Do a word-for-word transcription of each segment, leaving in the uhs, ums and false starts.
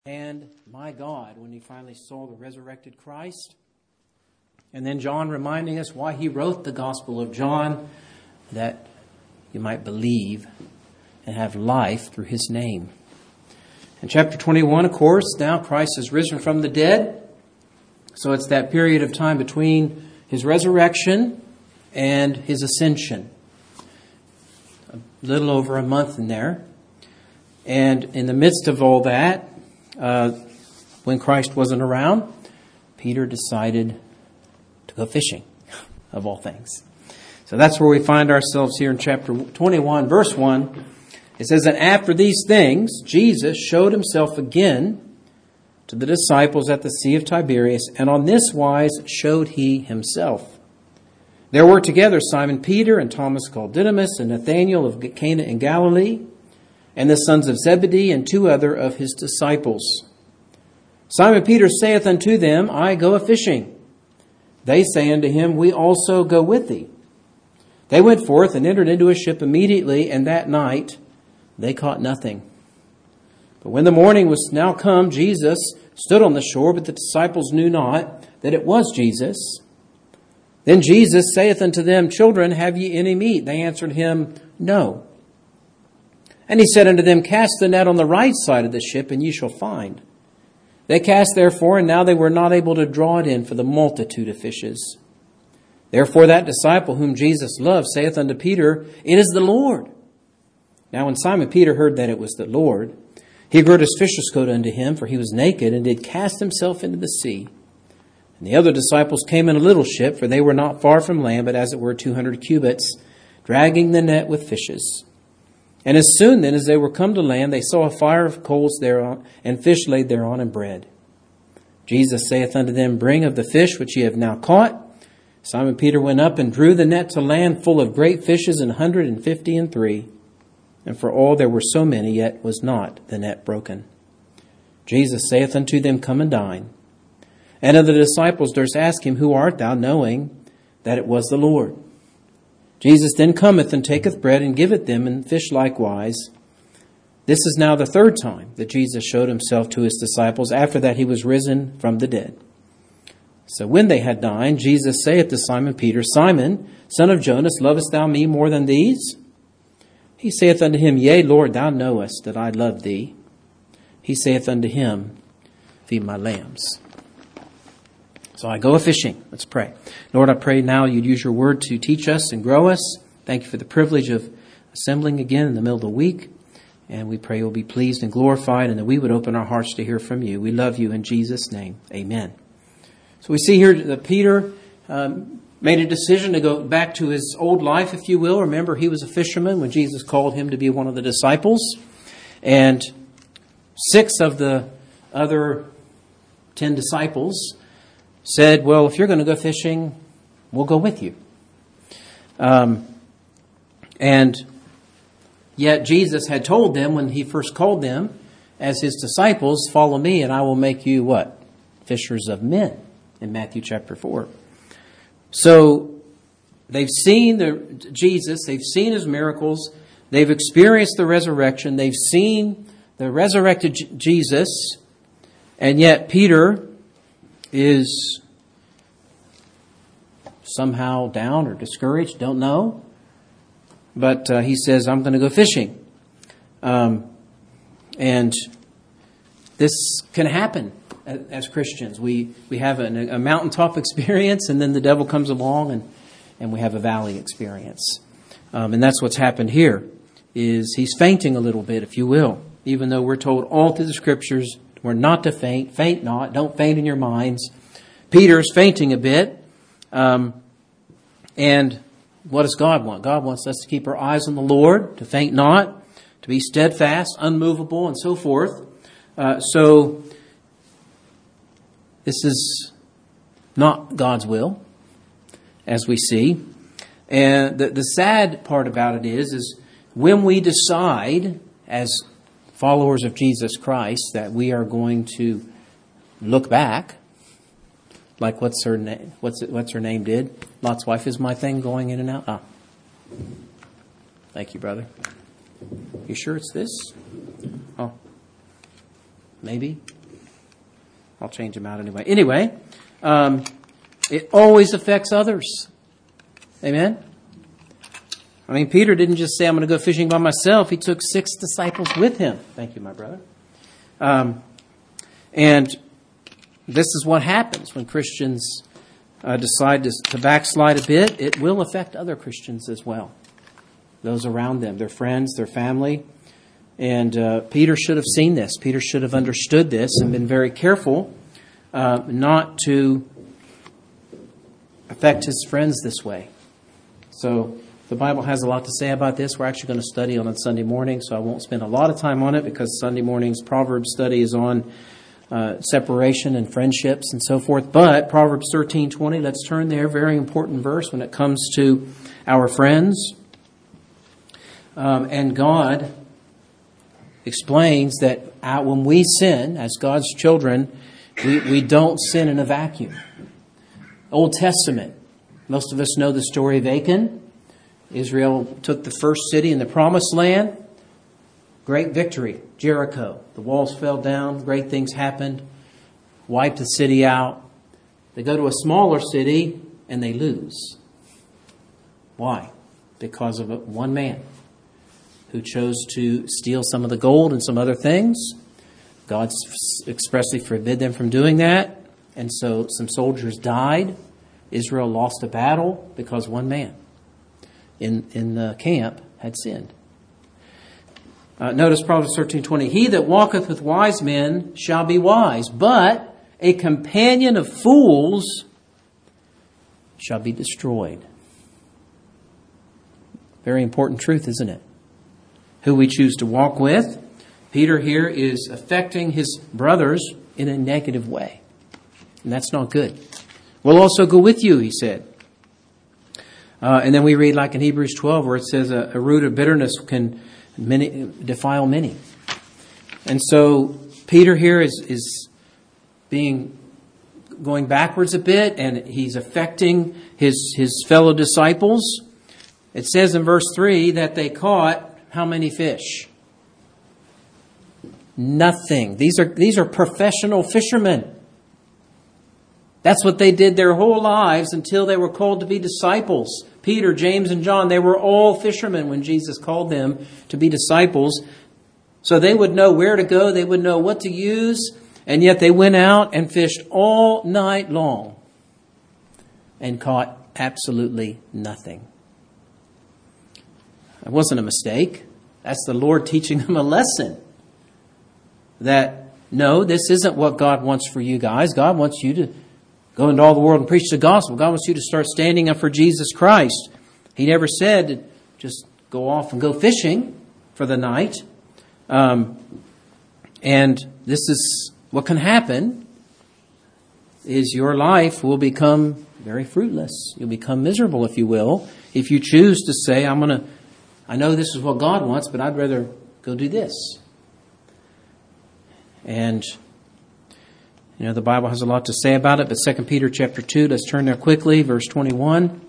And my God, when he finally saw the resurrected Christ. And then John reminding us why he wrote the Gospel of John, that you might believe and have life through his name. In chapter twenty-one, of course, now Christ is risen from the dead. So it's that period of time between his resurrection and his ascension. A little over a month in there. And in the midst of all that, uh, when Christ wasn't around, Peter decided to go fishing, of all things. So that's where we find ourselves here in chapter twenty-one, verse one. It says that after these things, Jesus showed himself again to the disciples at the Sea of Tiberias, and on this wise showed he himself. There were together Simon Peter and Thomas called Didymus and Nathanael of Cana in Galilee, and the sons of Zebedee and two other of his disciples. Simon Peter saith unto them, I go a-fishing. They say unto him, We also go with thee. They went forth and entered into a ship immediately, and that night they caught nothing. But when the morning was now come, Jesus stood on the shore, but the disciples knew not that it was Jesus. Then Jesus saith unto them, Children, have ye any meat? They answered him, No. And he said unto them, Cast the net on the right side of the ship, and ye shall find. They cast therefore, and now they were not able to draw it in for the multitude of fishes. Therefore that disciple whom Jesus loved saith unto Peter, It is the Lord. Now when Simon Peter heard that it was the Lord, he girt his fisher's coat unto him, for he was naked, and did cast himself into the sea. And the other disciples came in a little ship, for they were not far from land, but as it were two hundred cubits, dragging the net with fishes. And as soon then as they were come to land, they saw a fire of coals thereon, and fish laid thereon, and bread. Jesus saith unto them, Bring of the fish which ye have now caught. Simon Peter went up and drew the net to land full of great fishes, an hundred and fifty and three. And for all there were so many, yet was not the net broken. Jesus saith unto them, Come and dine. And of the disciples durst ask him, Who art thou? Knowing that it was the Lord. Jesus then cometh and taketh bread and giveth them, and fish likewise. This is now the third time that Jesus showed himself to his disciples after that he was risen from the dead. So when they had dined, Jesus saith to Simon Peter, Simon, son of Jonas, lovest thou me more than these? He saith unto him, Yea, Lord, thou knowest that I love thee. He saith unto him, Feed my lambs. So I go a-fishing. Let's pray. Lord, I pray now you'd use your word to teach us and grow us. Thank you for the privilege of assembling again in the middle of the week. And we pray you'll be pleased and glorified, and that we would open our hearts to hear from you. We love you in Jesus' name. Amen. So we see here that Peter um, made a decision to go back to his old life, if you will. Remember, he was a fisherman when Jesus called him to be one of the disciples. And six of the other ten disciples said, well, if you're going to go fishing, we'll go with you. Um, and yet Jesus had told them when he first called them as his disciples, follow me and I will make you what? Fishers of men, in Matthew chapter four. So they've seen the Jesus, they've seen his miracles, they've experienced the resurrection, they've seen the resurrected J- Jesus, and yet Peter is somehow down or discouraged, don't know. But uh, he says, I'm going to go fishing. Um, and this can happen as, as Christians. We we have an, a mountaintop experience, and then the devil comes along, and, and we have a valley experience. Um, and that's what's happened here, is he's fainting a little bit, if you will. Even though we're told all through the Scriptures, we're not to faint. Faint not. Don't faint in your minds. Peter's fainting a bit. Um, and what does God want? God wants us to keep our eyes on the Lord, to faint not, to be steadfast, unmovable, and so forth. Uh, so this is not God's will, as we see. And the, the sad part about it is, is when we decide as followers of Jesus Christ that we are going to look back, like what's her name? What's it, what's her name did? Lot's wife. Is my thing going in and out? Ah, thank you, brother. You sure it's this? Oh, Maybe. I'll change them out anyway. Anyway, um, it always affects others. Amen? I mean, Peter didn't just say, I'm going to go fishing by myself. He took six disciples with him. Thank you, my brother. Um, and this is what happens when Christians uh, decide to, to backslide a bit. It will affect other Christians as well. Those around them, their friends, their family. And uh, Peter should have seen this. Peter should have understood this and been very careful uh, not to affect his friends this way. So the Bible has a lot to say about this. We're actually going to study on it Sunday morning, so I won't spend a lot of time on it because Sunday morning's Proverbs study is on uh, separation and friendships and so forth. But Proverbs thirteen twenty, let's turn there. Very important verse when it comes to our friends. Um, and God explains that when we sin, as God's children, we, we don't sin in a vacuum. Old Testament, most of us know the story of Achan. Israel took the first city in the Promised Land. Great victory, Jericho. The walls fell down, great things happened, wiped the city out. They go to a smaller city and they lose. Why? Because of one man who chose to steal some of the gold and some other things. God expressly forbid them from doing that. And so some soldiers died. Israel lost a battle because one man in, in the camp had sinned. Uh, notice Proverbs thirteen twenty. He that walketh with wise men shall be wise, but a companion of fools shall be destroyed. Very important truth, isn't it? Who we choose to walk with. Peter here is affecting his brothers in a negative way. And that's not good. We'll also go with you, he said. Uh, and then we read like in Hebrews twelve where it says a, a root of bitterness can many, defile many. And so Peter here is, is being going backwards a bit and he's affecting his, his fellow disciples. It says in verse three that they caught how many fish? Nothing. These are these are professional fishermen. That's what they did their whole lives until they were called to be disciples. Peter, James, and John, they were all fishermen when Jesus called them to be disciples. So they would know where to go, they would know what to use, and yet they went out and fished all night long and caught absolutely nothing. It wasn't a mistake. That's the Lord teaching them a lesson. That, no, this isn't what God wants for you guys. God wants you to go into all the world and preach the gospel. God wants you to start standing up for Jesus Christ. He never said to just go off and go fishing for the night. Um, and this is what can happen is your life will become very fruitless. You'll become miserable, if you will, if you choose to say, I'm going to I know this is what God wants, but I'd rather go do this. And, you know, the Bible has a lot to say about it, but Second Peter chapter two, let's turn there quickly, verse twenty-one.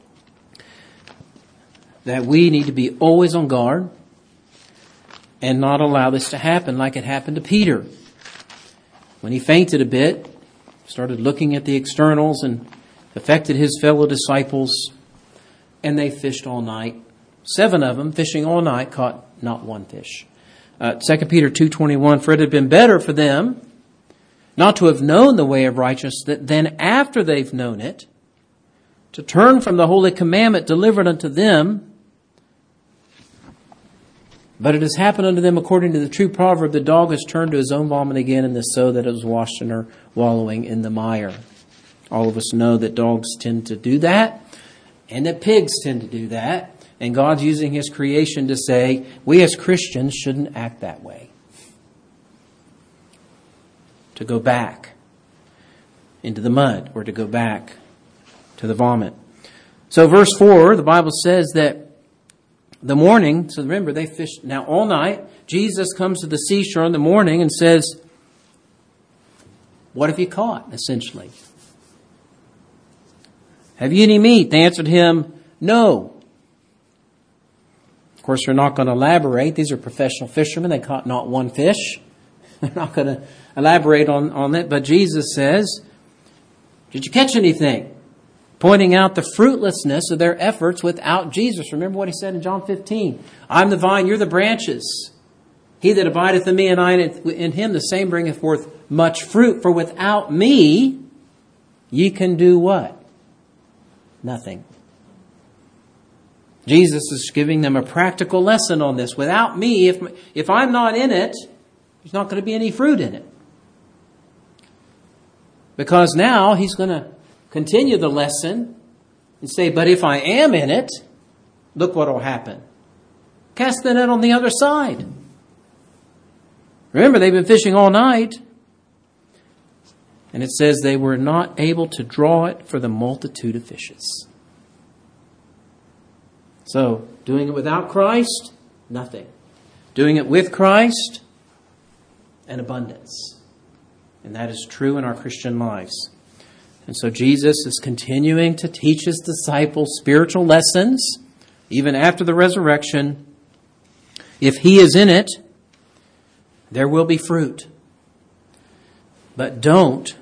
That we need to be always on guard and not allow this to happen like it happened to Peter. When he fainted a bit, started looking at the externals and affected his fellow disciples, and they fished all night. Seven of them, fishing all night, caught not one fish. Uh, Second Peter two twenty-one, for it had been better for them not to have known the way of righteousness than after they've known it, to turn from the holy commandment delivered unto them. But it has happened unto them according to the true proverb, the dog has turned to his own vomit again, and the sow that is washed in her wallowing in the mire. All of us know that dogs tend to do that, and that pigs tend to do that. And God's using His creation to say, we as Christians shouldn't act that way. To go back into the mud or to go back to the vomit. So verse four, the Bible says that the morning, so remember they fished now all night. Jesus comes to the seashore in the morning and says, what have you caught, essentially? Have you any meat? They answered him, no. Of course, we're not going to elaborate. These are professional fishermen. They caught not one fish. I'm not going to elaborate on, on it, but Jesus says, did you catch anything? Pointing out the fruitlessness of their efforts without Jesus. Remember what he said in John fifteen. I'm the vine, you're the branches. He that abideth in me and I in him, the same bringeth forth much fruit. For without me, ye can do what? Nothing. Jesus is giving them a practical lesson on this. Without me, if, if I'm not in it, there's not going to be any fruit in it. Because now he's going to continue the lesson and say, but if I am in it, look what will happen. Cast the net on the other side. Remember, they've been fishing all night. And it says they were not able to draw it for the multitude of fishes. So, doing it without Christ, nothing. Doing it with Christ, an abundance. And that is true in our Christian lives. And so Jesus is continuing to teach his disciples spiritual lessons, even after the resurrection. If he is in it, there will be fruit. But don't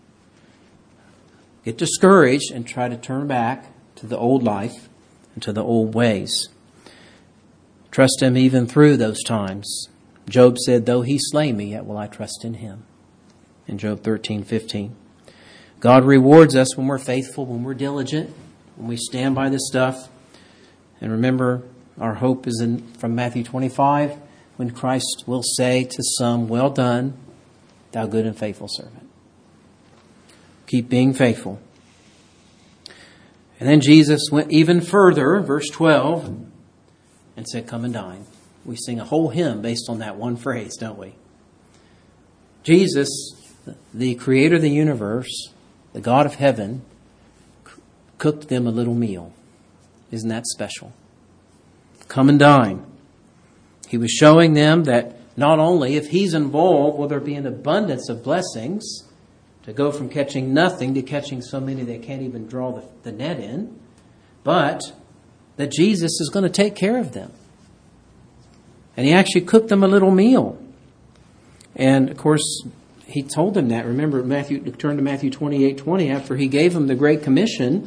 get discouraged and try to turn back to the old life and to the old ways. Trust him even through those times. Job said, though he slay me, yet will I trust in him. In Job thirteen fifteen. God rewards us when we're faithful, when we're diligent, when we stand by this stuff. And remember, our hope is in from Matthew twenty-five, when Christ will say to some, well done, thou good and faithful servant. Keep being faithful. And then Jesus went even further, verse twelve, and said, come and dine. We sing a whole hymn based on that one phrase, don't we? Jesus, the creator of the universe, the God of heaven, cooked them a little meal. Isn't that special? Come and dine. He was showing them that not only if he's involved, will there be an abundance of blessings to go from catching nothing to catching so many they can't even draw the, the net in, but that Jesus is going to take care of them. And he actually cooked them a little meal. And of course, he told them that. Remember, Matthew, turn to Matthew twenty-eight twenty. After he gave them the Great Commission,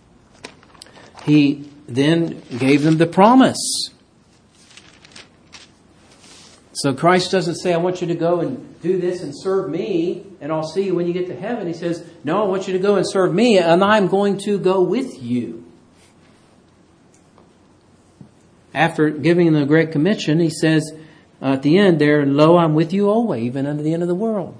he then gave them the promise. So Christ doesn't say, I want you to go and do this and serve me, and I'll see you when you get to heaven. He says, no, I want you to go and serve me, and I'm going to go with you. After giving them the Great Commission, he says uh, at the end there, lo, I'm with you always, even unto the end of the world.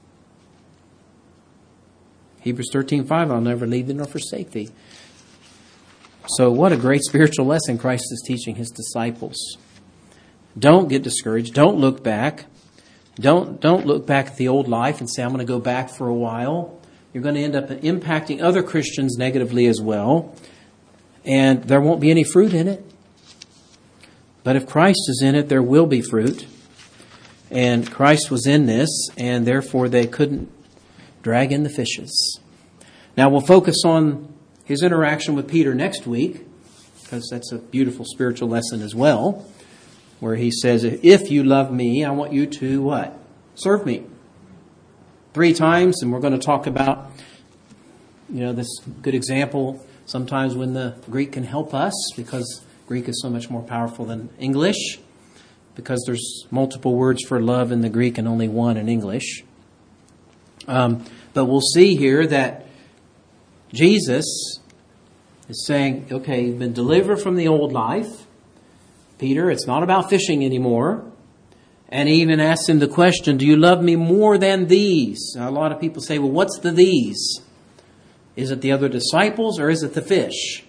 Hebrews thirteen five, I'll never leave thee nor forsake thee. So what a great spiritual lesson Christ is teaching his disciples. Don't get discouraged. Don't look back. Don't, don't look back at the old life and say, I'm going to go back for a while. You're going to end up impacting other Christians negatively as well. And there won't be any fruit in it. But if Christ is in it, there will be fruit. And Christ was in this, and therefore they couldn't drag in the fishes. Now we'll focus on his interaction with Peter next week, because that's a beautiful spiritual lesson as well, where he says, if you love me, I want you to what? Serve me. Three times, and we're going to talk about, you know, this good example sometimes when the Greek can help us, because Greek is so much more powerful than English, because there's multiple words for love in the Greek and only one in English. Um, but we'll see here that Jesus is saying, okay, you've been delivered from the old life. Peter, it's not about fishing anymore. And he even asks him the question, do you love me more than these? Now, a lot of people say, well, what's the these? Is it the other disciples or is it the fish?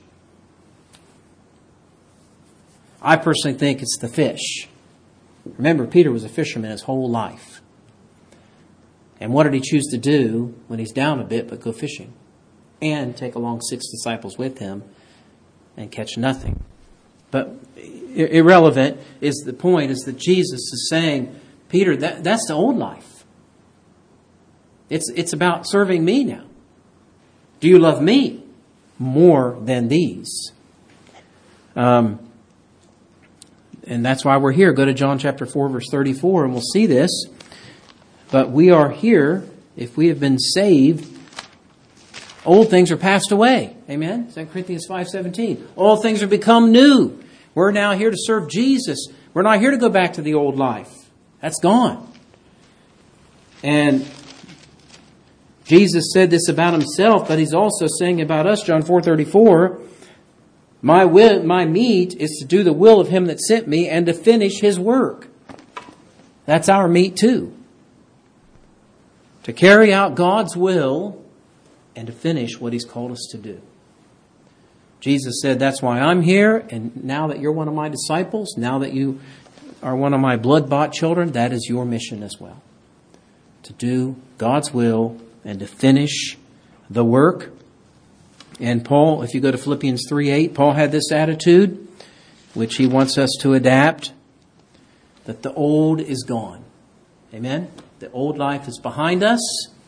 I personally think it's the fish. Remember, Peter was a fisherman his whole life. And what did he choose to do when he's down a bit but go fishing? And take along six disciples with him and catch nothing. But irrelevant is the point is that Jesus is saying, Peter, that, that's the old life. It's, it's about serving me now. Do you love me more than these? Um, and that's why we're here. Go to John chapter four, verse thirty-four, and we'll see this. But we are here, if we have been saved, old things are passed away. Amen? Second Corinthians five seventeen. All things are become new. We're now here to serve Jesus. We're not here to go back to the old life. That's gone. And Jesus said this about himself, but he's also saying about us, John four thirty-four, my will, my meat is to do the will of him that sent me and to finish his work. That's our meat too. To carry out God's will and to finish what he's called us to do. Jesus said, that's why I'm here, and now that you're one of my disciples, now that you are one of my blood-bought children, that is your mission as well. To do God's will and to finish the work. And Paul, if you go to Philippians three eight, Paul had this attitude, which he wants us to adapt, that the old is gone. Amen? The old life is behind us.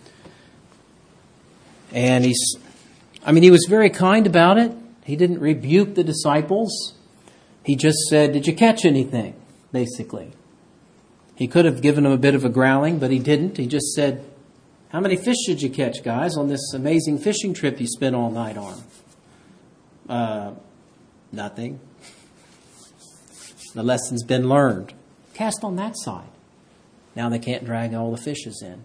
And he's, I mean, he was very kind about it. He didn't rebuke the disciples. He just said, did you catch anything? Basically. He could have given them a bit of a growling, but he didn't. He just said, how many fish did you catch, guys, on this amazing fishing trip you spent all night on? Uh, nothing. The lesson's been learned. Cast on that side. Now they can't drag all the fishes in.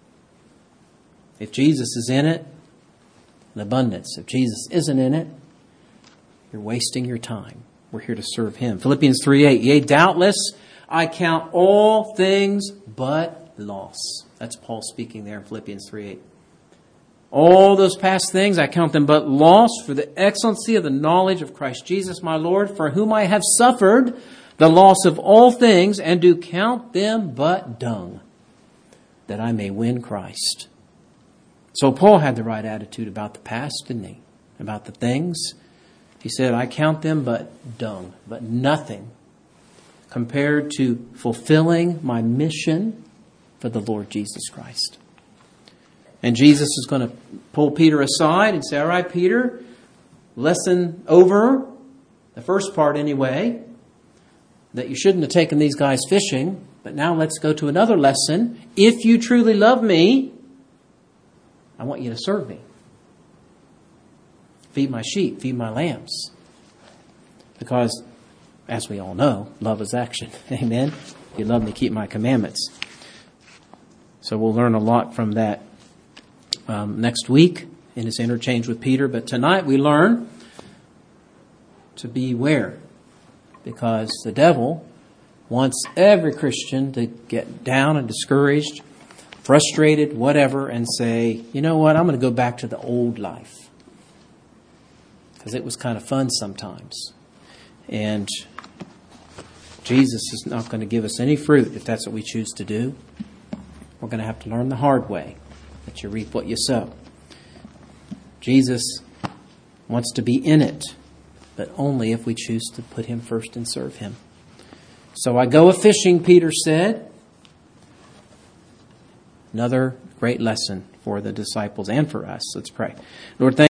If Jesus is in it, an abundance. If Jesus isn't in it, you're wasting your time. We're here to serve him. Philippians three eight, yea, doubtless, I count all things but loss. That's Paul speaking there in Philippians three eight. All those past things, I count them but loss for the excellency of the knowledge of Christ Jesus my Lord, for whom I have suffered the loss of all things, and do count them but dung, that I may win Christ. So Paul had the right attitude about the past, didn't he? About the things. He said, I count them but dung, but nothing compared to fulfilling my mission for the Lord Jesus Christ. And Jesus is going to pull Peter aside and say, all right, Peter, lesson over, the first part anyway, that you shouldn't have taken these guys fishing, but now let's go to another lesson. If you truly love me, I want you to serve me. Feed my sheep, feed my lambs. Because, as we all know, love is action. Amen? If you love me, keep my commandments. So we'll learn a lot from that um, next week in his interchange with Peter. But tonight we learn to beware. Because the devil wants every Christian to get down and discouraged, frustrated, whatever, and say, you know what, I'm going to go back to the old life. Because it was kind of fun sometimes. And Jesus is not going to give us any fruit if that's what we choose to do. We're going to have to learn the hard way, that you reap what you sow. Jesus wants to be in it, but only if we choose to put him first and serve him. So I go a-fishing, Peter said. Another great lesson for the disciples and for us. Let's pray. Lord, thank